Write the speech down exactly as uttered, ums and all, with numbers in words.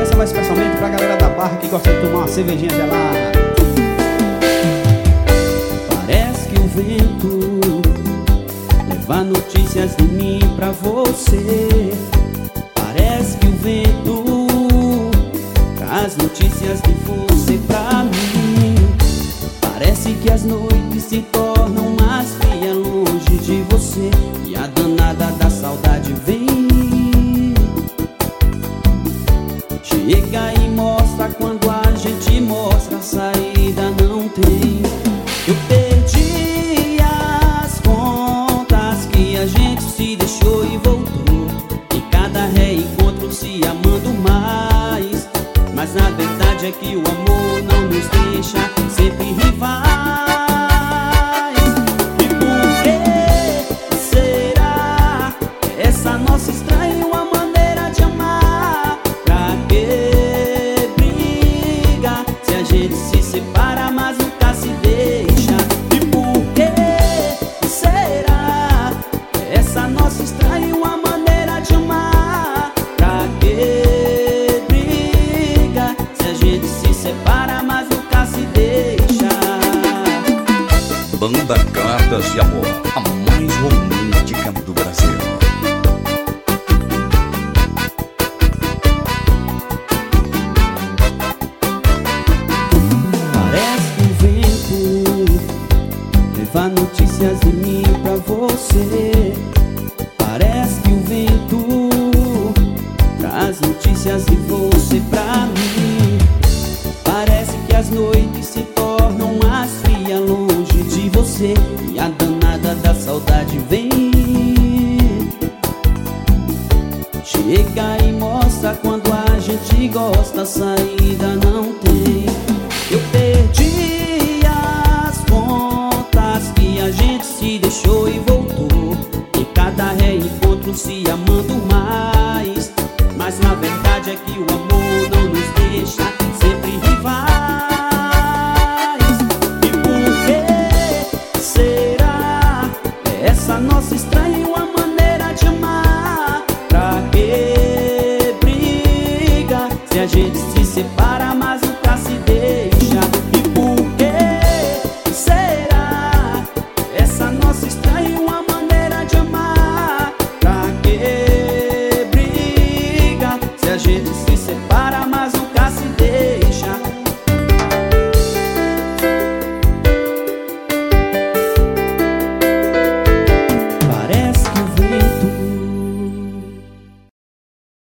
Essa vai especialmente pra galera da Barra que gosta de tomar uma cervejinha gelada. Parece que o vento leva notícias de mim pra você. Parece que o vento traz notícias de você pra mim. Parece que as noites se tornam mais frias longe de você, e a danada da saudade vem. Chega e mostra quando a gente mostra, a saída não tem. Eu perdi as contas que a gente se deixou e voltou, em cada reencontro se amando mais. Mas na verdade é que o amor não nos deixa sempre rivais. E por que será essa nossa estranha maneira de amar? Pra que briga se a gente se separa, mas nunca se deixa? E por que será essa nossa estranha maneira de amar? Pra que briga se a gente se separa, mas nunca se deixa? Banda Cartas de Amor, a mais romântica do Brasil. Parece que o vento leva notícias de mim pra você. Parece que o vento traz notícias de você pra mim. Parece que as noites se tornam mais frias longe de você, e a danada da saudade vem. Chega e mostra quando a gente gosta, a saída não tem. Eu perdi as contas que a gente se deixou e voltou, em cada reencontro se amando mais.